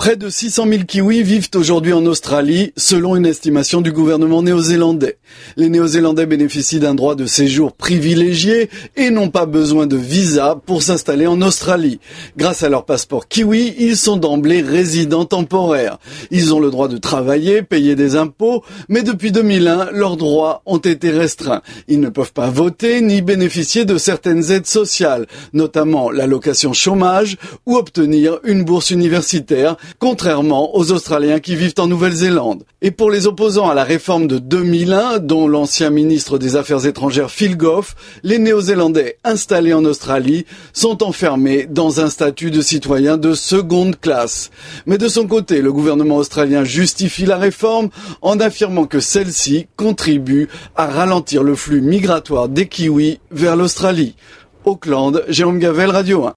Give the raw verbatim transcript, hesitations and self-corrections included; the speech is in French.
Près de six cent mille kiwis vivent aujourd'hui en Australie, selon une estimation du gouvernement néo-zélandais. Les Néo-Zélandais bénéficient d'un droit de séjour privilégié et n'ont pas besoin de visa pour s'installer en Australie. Grâce à leur passeport kiwi, ils sont d'emblée résidents temporaires. Ils ont le droit de travailler, payer des impôts, mais depuis deux mille un, leurs droits ont été restreints. Ils ne peuvent pas voter ni bénéficier de certaines aides sociales, notamment l'allocation chômage ou obtenir une bourse universitaire, contrairement aux Australiens qui vivent en Nouvelle-Zélande. Et pour les opposants à la réforme de deux mille un, dont l'ancien ministre des Affaires étrangères Phil Goff, les Néo-Zélandais installés en Australie sont enfermés dans un statut de citoyen de seconde classe. Mais de son côté, le gouvernement australien justifie la réforme en affirmant que celle-ci contribue à ralentir le flux migratoire des Kiwis vers l'Australie. Auckland, Jérôme Gavel, Radio un.